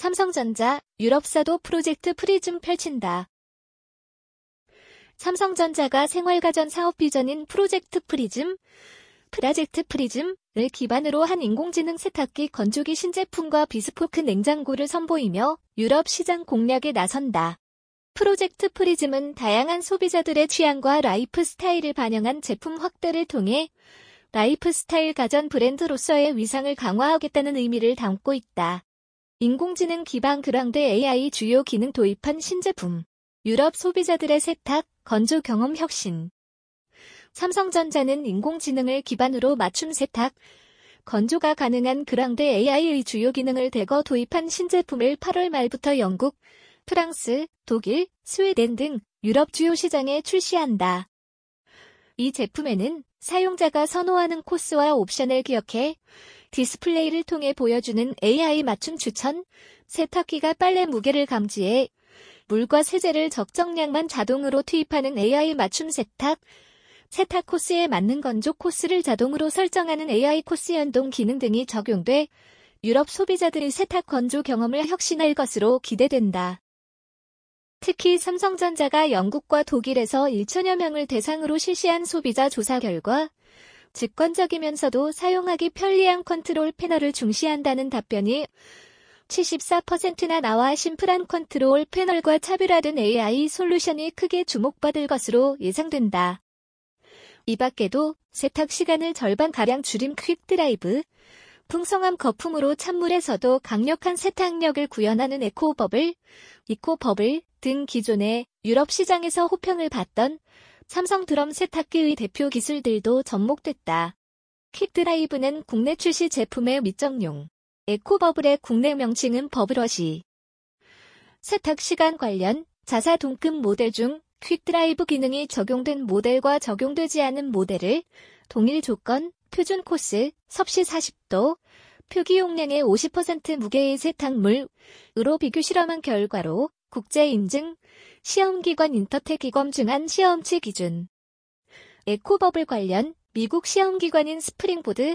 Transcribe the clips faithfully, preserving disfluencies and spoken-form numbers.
삼성전자, 유럽사도 프로젝트 프리즘 펼친다. 삼성전자가 생활가전 사업 비전인 프로젝트 프리즘, 프라젝트 프리즘을 기반으로 한 인공지능 세탁기 건조기 신제품과 비스포크 냉장고를 선보이며 유럽 시장 공략에 나선다. 프로젝트 프리즘은 다양한 소비자들의 취향과 라이프 스타일을 반영한 제품 확대를 통해 라이프 스타일 가전 브랜드로서의 위상을 강화하겠다는 의미를 담고 있다. 인공지능 기반 그랑드 에이아이 주요 기능 도입한 신제품. 유럽 소비자들의 세탁, 건조 경험 혁신. 삼성전자는 인공지능을 기반으로 맞춤 세탁, 건조가 가능한 그랑드 에이아이의 주요 기능을 대거 도입한 신제품을 팔월 말부터 영국, 프랑스, 독일, 스웨덴 등 유럽 주요 시장에 출시한다. 이 제품에는 사용자가 선호하는 코스와 옵션을 기억해 디스플레이를 통해 보여주는 에이아이 맞춤 추천, 세탁기가 빨래 무게를 감지해 물과 세제를 적정량만 자동으로 투입하는 에이아이 맞춤 세탁, 세탁 코스에 맞는 건조 코스를 자동으로 설정하는 에이아이 코스 연동 기능 등이 적용돼 유럽 소비자들의 세탁 건조 경험을 혁신할 것으로 기대된다. 특히 삼성전자가 영국과 독일에서 천여 명을 대상으로 실시한 소비자 조사 결과 직관적이면서도 사용하기 편리한 컨트롤 패널을 중시한다는 답변이 칠십사 퍼센트나 나와 심플한 컨트롤 패널과 차별화된 에이아이 솔루션이 크게 주목받을 것으로 예상된다. 이 밖에도 세탁 시간을 절반가량 줄임 퀵 드라이브, 풍성한 거품으로 찬물에서도 강력한 세탁력을 구현하는 에코버블, 이코버블 등 기존의 유럽 시장에서 호평을 받던 삼성 드럼 세탁기의 대표 기술들도 접목됐다. 퀵드라이브는 국내 출시 제품의 밑정용, 에코버블의 국내 명칭은 버블워시. 세탁 시간 관련 자사 동급 모델 중 퀵드라이브 기능이 적용된 모델과 적용되지 않은 모델을 동일 조건, 표준 코스, 섭씨 사십 도, 표기 용량의 오십 퍼센트 무게의 세탁물으로 비교 실험한 결과로 국제 인증, 시험기관 인터텍이 검증한 시험치 기준. 에코버블 관련 미국 시험기관인 스프링보드,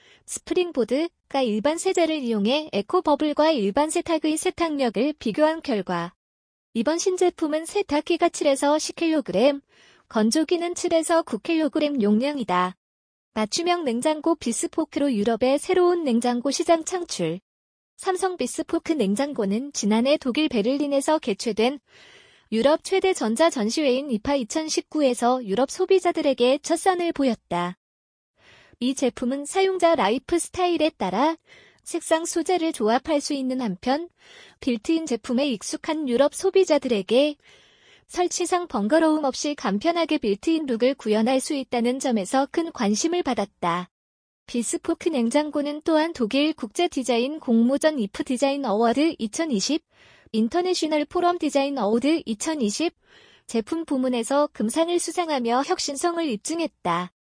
스프링보드가 일반 세제를 이용해 에코버블과 일반 세탁의 세탁력을 비교한 결과 이번 신제품은 세탁기가 칠에서 십 킬로그램, 건조기는 칠에서 구 킬로그램 용량이다. 맞춤형 냉장고 비스포크로 유럽의 새로운 냉장고 시장 창출. 삼성 비스포크 냉장고는 지난해 독일 베를린에서 개최된 유럽 최대 전자전시회인 이파 이천십구에서 유럽 소비자들에게 첫 선을 보였다. 이 제품은 사용자 라이프 스타일에 따라 색상 소재를 조합할 수 있는 한편 빌트인 제품에 익숙한 유럽 소비자들에게 설치상 번거로움 없이 간편하게 빌트인 룩을 구현할 수 있다는 점에서 큰 관심을 받았다. 비스포크 냉장고는 또한 독일 국제 디자인 공모전 이프 디자인 어워드 이천이십, 인터내셔널 포럼 디자인 어워드 이천이십 제품 부문에서 금상을 수상하며 혁신성을 입증했다.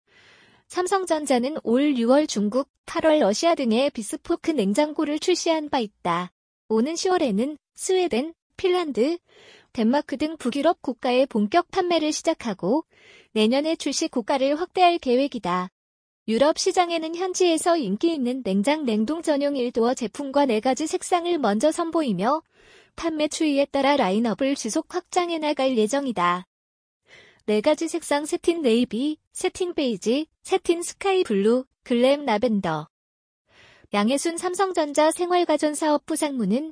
삼성전자는 올 유월 중국, 팔월 러시아 등의 비스포크 냉장고를 출시한 바 있다. 오는 시월에는 스웨덴, 핀란드, 덴마크 등 북유럽 국가의 본격 판매를 시작하고 내년에 출시 국가를 확대할 계획이다. 유럽 시장에는 현지에서 인기 있는 냉장 냉동 전용 일도어 제품과 네 가지 색상을 먼저 선보이며 판매 추이에 따라 라인업을 지속 확장해 나갈 예정이다. 네 가지 색상 세틴 네이비, 세틴 베이지, 세틴 스카이 블루, 글램 라벤더. 양혜순 삼성전자 생활가전사업부 상무는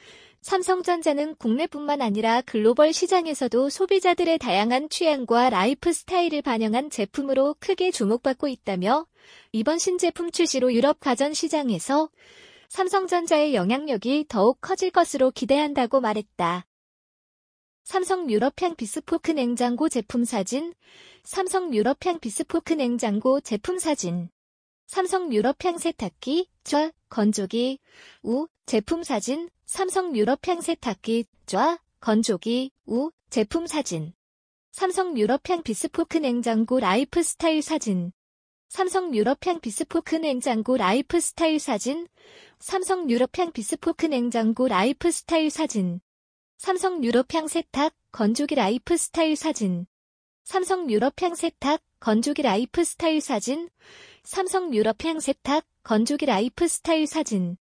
삼성전자는 국내뿐만 아니라 글로벌 시장에서도 소비자들의 다양한 취향과 라이프 스타일을 반영한 제품으로 크게 주목받고 있다며 이번 신제품 출시로 유럽 가전 시장에서 삼성전자의 영향력이 더욱 커질 것으로 기대한다고 말했다. 삼성 유럽향 비스포크 냉장고 제품 사진, 삼성 유럽향 비스포크 냉장고 제품 사진, 삼성 유럽향 세탁기, 좌, 건조기, 우, 제품 사진, 삼성 유럽향 세탁기, 좌, 건조기, 우, 제품 사진, 삼성 유럽향 비스포크 냉장고 라이프 스타일 사진, 삼성 유럽향 비스포크 냉장고 라이프 스타일 사진, 삼성 유럽향 비스포크 냉장고 라이프 스타일 사진, 삼성 유럽향 세탁, 건조기 라이프 스타일 사진, 삼성 유럽향 세탁, 건조기 라이프 스타일 사진, 삼성 유럽향 세탁, 건조기 라이프 스타일 사진.